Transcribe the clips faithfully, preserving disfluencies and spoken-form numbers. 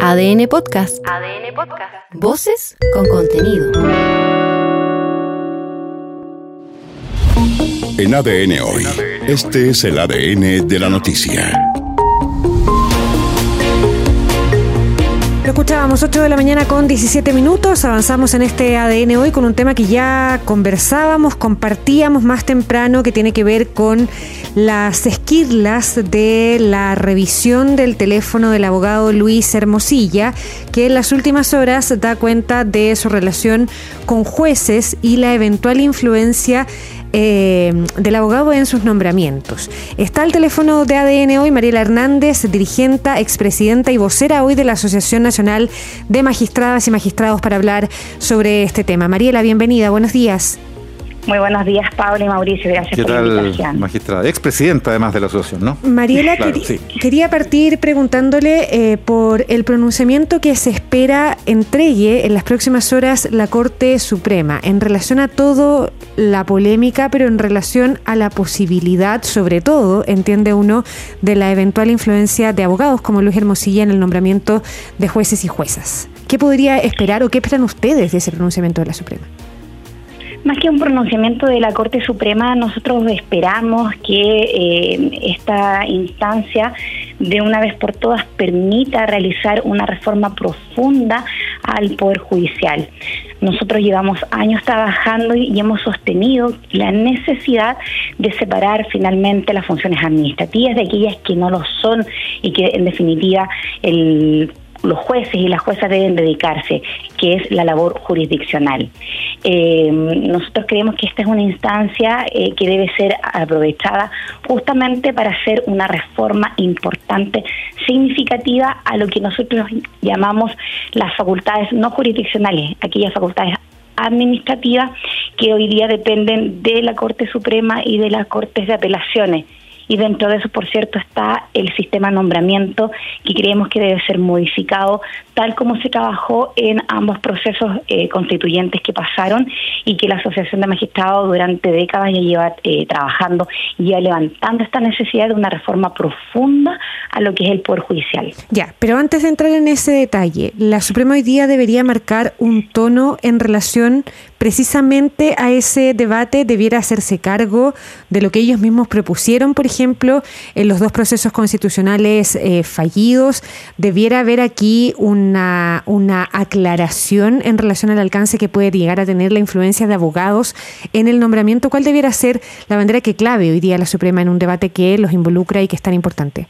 A D N Podcast. A D N Podcast. Voces con contenido. En A D N Hoy, este es el A D N de la noticia. Lo escuchábamos, ocho de la mañana con diecisiete minutos. Avanzamos en este A D N Hoy con un tema que ya conversábamos, compartíamos más temprano, que tiene que ver con las esquirlas de la revisión del teléfono del abogado Luis Hermosilla, que en las últimas horas da cuenta de su relación con jueces y la eventual influencia Eh, del abogado en sus nombramientos. Está al teléfono de A D N Hoy Mariela Hernández, dirigenta, expresidenta y vocera hoy de la Asociación Nacional de Magistradas y Magistrados, para hablar sobre este tema. Mariela, bienvenida, buenos días. Muy buenos días, Pablo y Mauricio, gracias por la invitación. ¿Qué tal, magistrada? Expresidenta, además, de la asociación, ¿no? Mariela, claro, queri- sí. quería partir preguntándole eh, por el pronunciamiento que se espera entregue en las próximas horas la Corte Suprema, en relación a todo la polémica, pero en relación a la posibilidad, sobre todo, entiende uno, de la eventual influencia de abogados como Luis Hermosilla en el nombramiento de jueces y juezas. ¿Qué podría esperar o qué esperan ustedes de ese pronunciamiento de la Suprema? Más que un pronunciamiento de la Corte Suprema, nosotros esperamos que eh, esta instancia de una vez por todas permita realizar una reforma profunda al Poder Judicial. Nosotros llevamos años trabajando y hemos sostenido la necesidad de separar finalmente las funciones administrativas de aquellas que no lo son y que en definitiva el los jueces y las juezas deben dedicarse, que es la labor jurisdiccional. Eh, nosotros creemos que esta es una instancia eh, que debe ser aprovechada justamente para hacer una reforma importante, significativa a lo que nosotros llamamos las facultades no jurisdiccionales, aquellas facultades administrativas que hoy día dependen de la Corte Suprema y de las Cortes de Apelaciones. Y dentro de eso, por cierto, está el sistema de nombramiento, que creemos que debe ser modificado tal como se trabajó en ambos procesos eh, constituyentes que pasaron y que la Asociación de Magistrados durante décadas ya lleva eh, trabajando y ya levantando esta necesidad de una reforma profunda a lo que es el Poder Judicial. Ya, pero antes de entrar en ese detalle, la Suprema hoy día debería marcar un tono en relación precisamente a ese debate, debiera hacerse cargo de lo que ellos mismos propusieron, por ejemplo, en los dos procesos constitucionales eh, fallidos. Debiera haber aquí una, una aclaración en relación al alcance que puede llegar a tener la influencia de abogados en el nombramiento. ¿Cuál debiera ser la bandera que clave hoy día la Suprema en un debate que los involucra y que es tan importante?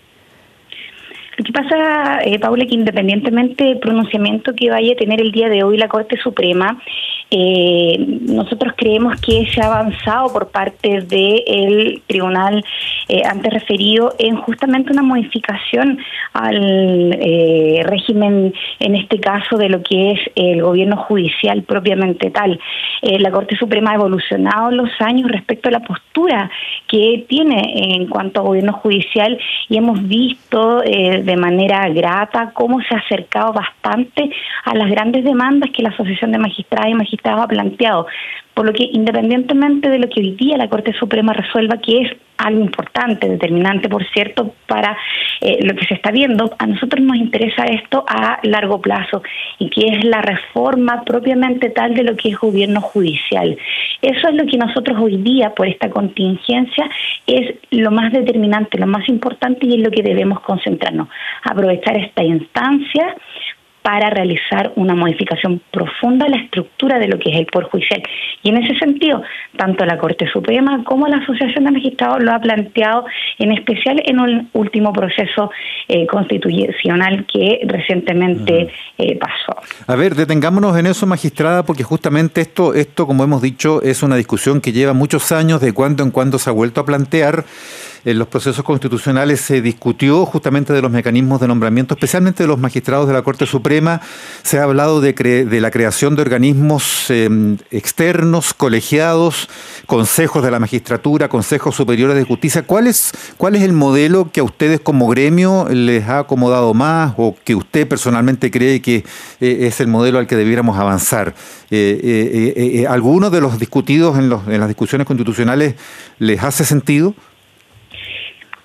Lo que pasa, eh, Paula, que independientemente del pronunciamiento que vaya a tener el día de hoy la Corte Suprema, eh, nosotros creemos que se ha avanzado por parte del tribunal eh, antes referido en justamente una modificación al eh, régimen, en este caso, de lo que es el gobierno judicial propiamente tal. Eh, la Corte Suprema ha evolucionado en los años respecto a la postura que tiene en cuanto a gobierno judicial y hemos visto eh, de manera grata cómo se ha acercado bastante a las grandes demandas que la Asociación de Magistradas y Magistrados ha planteado. Por lo que, independientemente de lo que hoy día la Corte Suprema resuelva, que es algo importante, determinante, por cierto, para eh, lo que se está viendo, a nosotros nos interesa esto a largo plazo, y que es la reforma propiamente tal de lo que es gobierno judicial. Eso es lo que nosotros hoy día, por esta contingencia, es lo más determinante, lo más importante, y es lo que debemos concentrarnos. Aprovechar esta instancia para realizar una modificación profunda a la estructura de lo que es el Poder Judicial. Y en ese sentido, tanto la Corte Suprema como la Asociación de Magistrados lo ha planteado, en especial en un último proceso eh, constitucional que recientemente eh, pasó. A ver, detengámonos en eso, magistrada, porque justamente esto, esto, como hemos dicho, es una discusión que lleva muchos años, de cuando en cuando se ha vuelto a plantear. En los procesos constitucionales se discutió justamente de los mecanismos de nombramiento, especialmente de los magistrados de la Corte Suprema. Se ha hablado de, cre- de la creación de organismos eh, externos, colegiados, consejos de la magistratura, consejos superiores de justicia. ¿Cuál es, cuál es el modelo que a ustedes como gremio les ha acomodado más o que usted personalmente cree que eh, es el modelo al que debiéramos avanzar? Eh, eh, eh, eh, ¿Alguno de los discutidos en, los, en las discusiones constitucionales les hace sentido?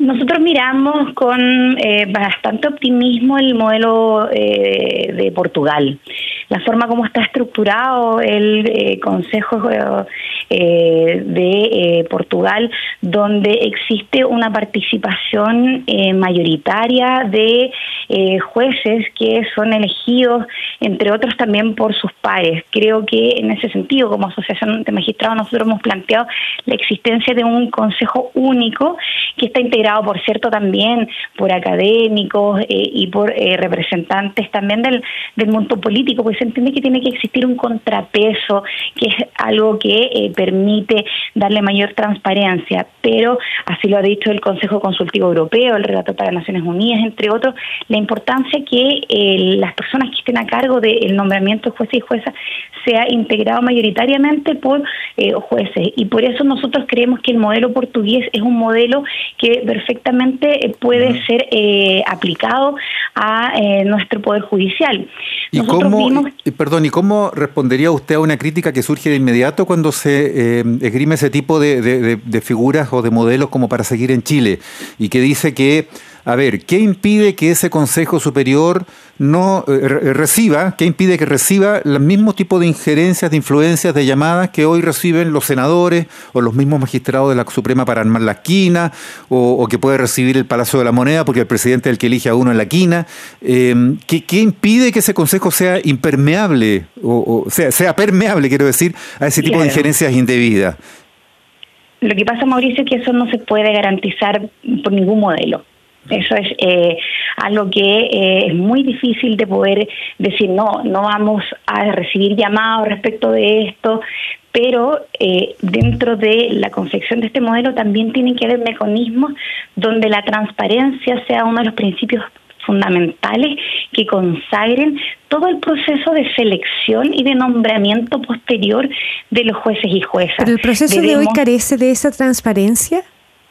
Nosotros miramos con eh, bastante optimismo el modelo eh, de Portugal. La forma como está estructurado el eh, Consejo eh, de eh, Portugal, donde existe una participación eh, mayoritaria de eh, jueces que son elegidos, entre otros también por sus pares. Creo que en ese sentido, como Asociación de Magistrados, nosotros hemos planteado la existencia de un consejo único que está integrado, por cierto, también por académicos eh, y por eh, representantes también del, del mundo político, pues se entiende que tiene que existir un contrapeso, que es algo que eh, permite darle mayor transparencia, pero así lo ha dicho el Consejo Consultivo Europeo, el Relator para Naciones Unidas, entre otros, la importancia que eh, las personas que estén a cargo del nombramiento de jueces y juezas sea integrado mayoritariamente por eh, jueces, y por eso nosotros creemos que el modelo portugués es un modelo que perfectamente puede uh-huh. ser eh, aplicado a eh, nuestro Poder Judicial. ¿Y Nosotros cómo, vimos... y, perdón, ¿y cómo respondería usted a una crítica que surge de inmediato cuando se eh, esgrime ese tipo de, de, de figuras o de modelos como para seguir en Chile, y que dice que, a ver, ¿qué impide que ese Consejo Superior no eh, reciba, qué impide que reciba los mismos tipos de injerencias, de influencias, de llamadas que hoy reciben los senadores o los mismos magistrados de la Suprema para armar la esquina, o, o que puede recibir el Palacio de la Moneda porque el presidente es el que elige a uno en la esquina? Eh, ¿qué, ¿Qué impide que ese Consejo sea impermeable, o, o sea, sea permeable, quiero decir, a ese tipo claro. de injerencias indebidas? Lo que pasa, Mauricio, es que eso no se puede garantizar por ningún modelo. Eso es eh, algo que eh, es muy difícil de poder decir, no, no vamos a recibir llamados respecto de esto, pero eh, dentro de la confección de este modelo también tienen que haber mecanismos donde la transparencia sea uno de los principios fundamentales que consagren todo el proceso de selección y de nombramiento posterior de los jueces y juezas. ¿Pero el proceso Debemos... de hoy carece de esa transparencia?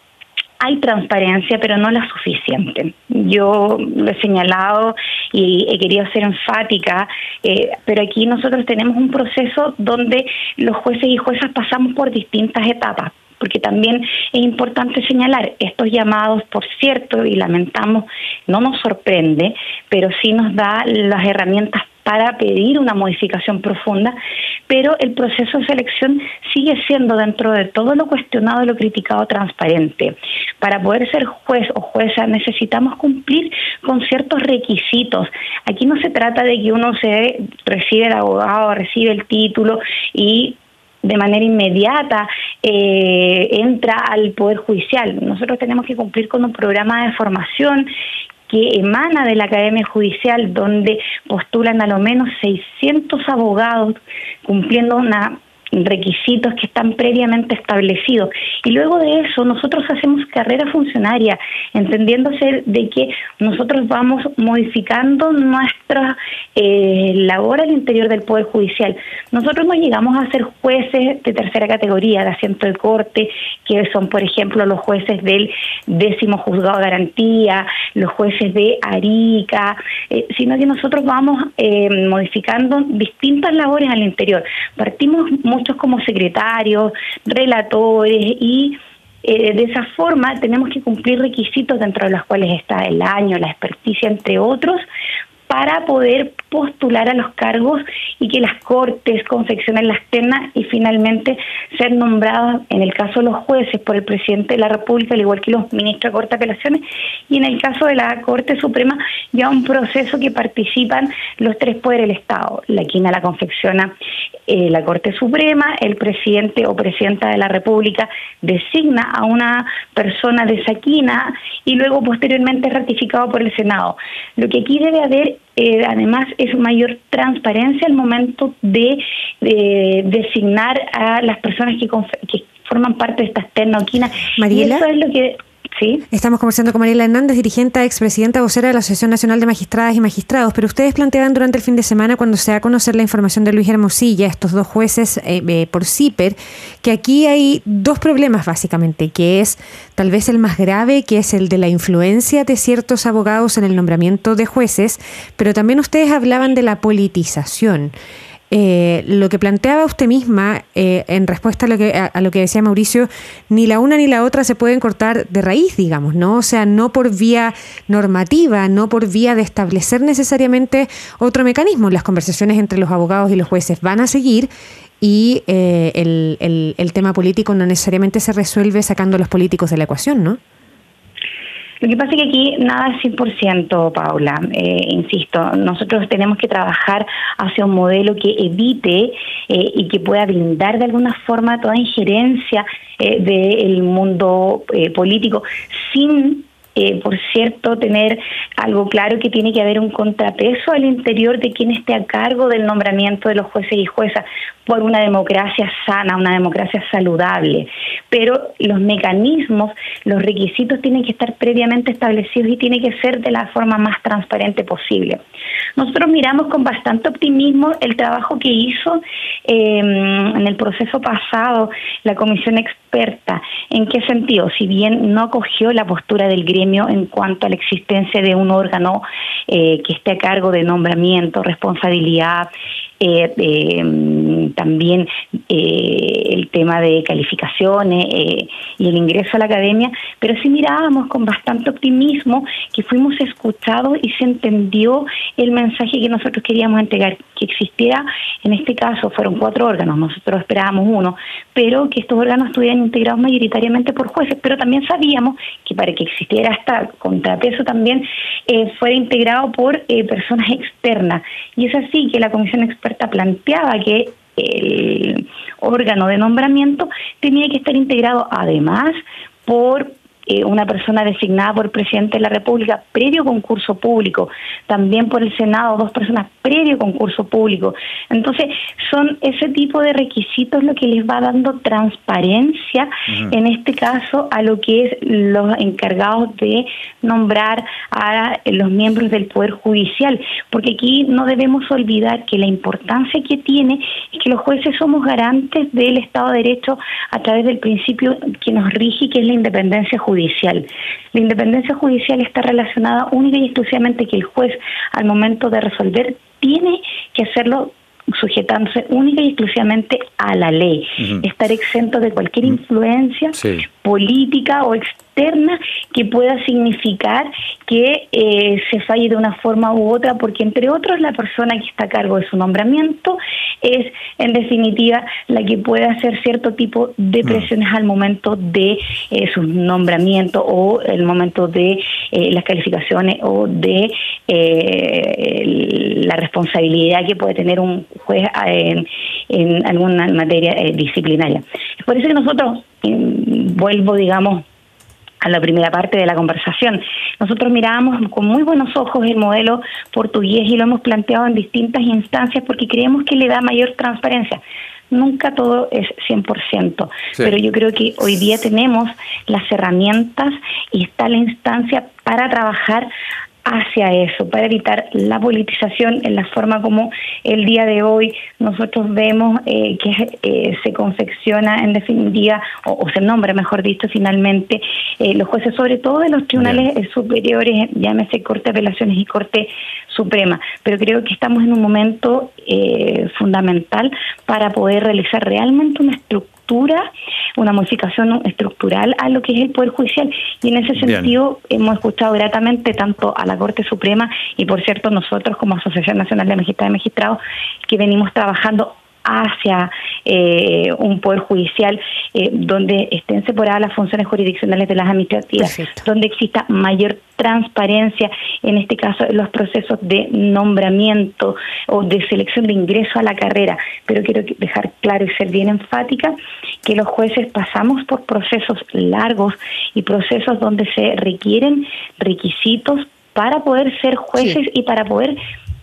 Hay transparencia, pero no la suficiente. Yo lo he señalado y he querido ser enfática, eh, pero aquí nosotros tenemos un proceso donde los jueces y juezas pasamos por distintas etapas, porque también es importante señalar, estos llamados, por cierto, y lamentamos, no nos sorprende, pero sí nos da las herramientas para pedir una modificación profunda, pero el proceso de selección sigue siendo, dentro de todo lo cuestionado y lo criticado, transparente. Para poder ser juez o jueza necesitamos cumplir con ciertos requisitos. Aquí no se trata de que uno se recibe el abogado, recibe el título y de manera inmediata eh, entra al Poder Judicial. Nosotros tenemos que cumplir con un programa de formación que emana de la Academia Judicial, donde postulan a lo menos seiscientos abogados cumpliendo una requisitos que están previamente establecidos. Y luego de eso nosotros hacemos carrera funcionaria, entendiéndose de que nosotros vamos modificando nuestra eh, labor al interior del Poder Judicial. Nosotros no llegamos a ser jueces de tercera categoría, de asiento de corte, que son, por ejemplo, los jueces del décimo juzgado de garantía, los jueces de Arica, eh, sino que nosotros vamos eh, modificando distintas labores al interior. Partimos muchos como secretarios, relatores, y eh, de esa forma tenemos que cumplir requisitos dentro de los cuales está el año, la experticia, entre otros, para poder postular a los cargos y que las cortes confeccionen las ternas y finalmente ser nombrados, en el caso de los jueces, por el presidente de la República, al igual que los ministros de Corte de Apelaciones, y en el caso de la Corte Suprema, ya un proceso que participan los tres poderes del Estado. La quina la confecciona eh, la Corte Suprema, el presidente o presidenta de la República designa a una persona de esa quina y luego posteriormente es ratificado por el Senado. Lo que aquí debe haber Eh, además es mayor transparencia al momento de, de designar a las personas que, conf- que forman parte de esta terna o quina. Mariela, y eso es lo que... ¿Sí? Estamos conversando con Mariela Hernández, dirigente, expresidenta vocera de la Asociación Nacional de Magistradas y Magistrados, pero ustedes planteaban durante el fin de semana, cuando se da a conocer la información de Luis Hermosilla, estos dos jueces eh, eh, por CIPER, que aquí hay dos problemas básicamente, que es tal vez el más grave, que es el de la influencia de ciertos abogados en el nombramiento de jueces, pero también ustedes hablaban de la politización. Eh, lo que planteaba usted misma, eh, en respuesta a lo que a, a lo que decía Mauricio, ni la una ni la otra se pueden cortar de raíz, digamos, ¿no? O sea, no por vía normativa, no por vía de establecer necesariamente otro mecanismo. Las conversaciones entre los abogados y los jueces van a seguir y eh, el, el, el tema político no necesariamente se resuelve sacando a los políticos de la ecuación, ¿no? Lo que pasa es que aquí nada es cien por ciento, Paula. Eh, insisto, nosotros tenemos que trabajar hacia un modelo que evite eh, y que pueda blindar de alguna forma toda injerencia eh, del mundo eh, político sin... Eh, por cierto, tener algo claro que tiene que haber un contrapeso al interior de quien esté a cargo del nombramiento de los jueces y juezas por una democracia sana, una democracia saludable. Pero los mecanismos, los requisitos tienen que estar previamente establecidos y tiene que ser de la forma más transparente posible. Nosotros miramos con bastante optimismo el trabajo que hizo eh, en el proceso pasado la comisión experta. ¿En qué sentido? Si bien no acogió la postura del gremio en cuanto a la existencia de un órgano eh, que esté a cargo de nombramiento, responsabilidad, eh, eh, también eh, el tema de calificaciones eh, y el ingreso a la academia, pero sí mirábamos con bastante optimismo que fuimos escuchados y se entendió el mensaje que nosotros queríamos entregar, que existiera, en este caso fueron cuatro órganos, nosotros esperábamos uno, pero que estos órganos estuvieran integrados mayoritariamente por jueces, pero también sabíamos que para que existiera hasta contrapeso también eh, fuera integrado por eh, personas externas, y es así que la comisión experta planteaba que el órgano de nombramiento tenía que estar integrado además por eh, una persona designada por el presidente de la República previo concurso público, también por el Senado dos personas previo concurso público. Entonces son ese tipo de requisitos lo que les va dando transparencia, uh-huh. en este caso a lo que es los encargados de nombrar a los miembros del Poder Judicial, porque aquí no debemos olvidar que la importancia que tiene es que los jueces somos garantes del Estado de Derecho a través del principio que nos rige, que es la independencia judicial. La independencia judicial está relacionada única y exclusivamente que el juez al momento de resolver tiene que hacerlo sujetándose única y exclusivamente a la ley, uh-huh. estar exento de cualquier influencia sí. política o externa que pueda significar que eh, se falle de una forma u otra, porque entre otros la persona que está a cargo de su nombramiento es en definitiva la que puede hacer cierto tipo de presiones uh-huh. al momento de eh, su nombramiento o el momento de eh, las calificaciones o de eh, el, la responsabilidad que puede tener un juez en, en alguna materia eh, disciplinaria. Es por eso que nosotros, eh, vuelvo digamos a la primera parte de la conversación, nosotros mirábamos con muy buenos ojos el modelo portugués y lo hemos planteado en distintas instancias porque creemos que le da mayor transparencia. Nunca todo es cien por ciento, sí. pero yo creo que hoy día tenemos las herramientas y está la instancia para trabajar hacia eso, para evitar la politización en la forma como el día de hoy nosotros vemos eh, que eh, se confecciona en definitiva, o, o se nombra mejor dicho finalmente, eh, los jueces sobre todo de los tribunales yeah. superiores, llámese Corte de Apelaciones y Corte Suprema, pero creo que estamos en un momento eh, fundamental para poder realizar realmente una estructura, una modificación estructural a lo que es el Poder Judicial, y en ese sentido Bien. hemos escuchado gratamente tanto a la Corte Suprema y por cierto nosotros como Asociación Nacional de Magistradas y Magistrados que venimos trabajando hacia eh, un Poder Judicial eh, donde estén separadas las funciones jurisdiccionales de las administrativas, Perfecto. donde exista mayor transparencia, en este caso en los procesos de nombramiento o de selección de ingreso a la carrera. Pero quiero dejar claro y ser bien enfática que los jueces pasamos por procesos largos y procesos donde se requieren requisitos para poder ser jueces sí. y para poder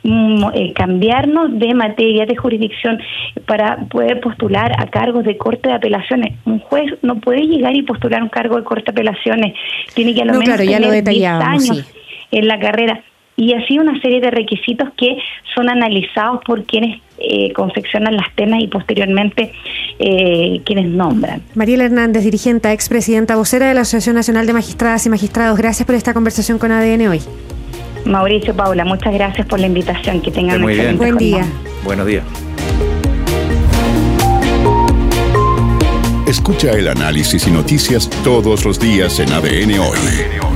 Eh, cambiarnos de materia de jurisdicción para poder postular a cargos de Corte de Apelaciones. Un juez no puede llegar y postular un cargo de Corte de Apelaciones, tiene que a lo no, menos claro, ya tener lo diez años sí. en la carrera, y así una serie de requisitos que son analizados por quienes eh, confeccionan las ternas y posteriormente eh, quienes nombran. Mariela Hernández, dirigente, expresidenta, vocera de la Asociación Nacional de Magistradas y Magistrados, gracias por esta conversación con A D N hoy. Mauricio, Paula, muchas gracias por la invitación. Que tengan muy bien. Buen día. Buenos días. Escucha el análisis y noticias todos los días en A D N Hoy.